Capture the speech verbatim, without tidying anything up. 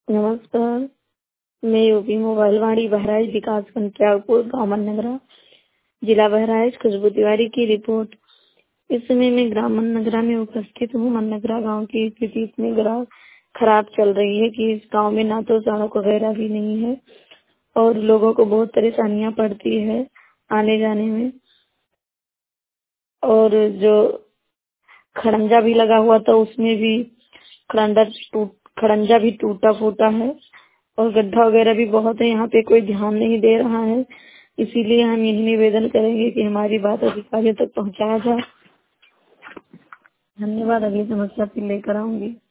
नमस्कार। मैं UP mobile वाणी बहराइच विकासखंड त्यागपुर गाँव मननगरा जिला बहराइच खुशबू तिवारी की रिपोर्ट। इस समय मैं ग्राम मननगरा में उपस्थित हूँ। मननगरा गांव की स्थिति इतनी ग्रा खराब चल रही है कि इस गांव में ना तो सड़क वगैरह भी नहीं है और लोगों को बहुत परेशानियां पड़ती है आने जाने में। और जो खड़ंजा भी लगा हुआ था उसमें भी खड़ंजा टूट खड़ंजा भी टूटा फूटा है और गड्ढा वगैरह भी बहुत है। यहाँ पे कोई ध्यान नहीं दे रहा है, इसीलिए हम यही निवेदन करेंगे कि हमारी बात अधिकारियों तक पहुँचाया जाए। धन्यवाद। अगली समस्या फिर लेकर आऊंगी।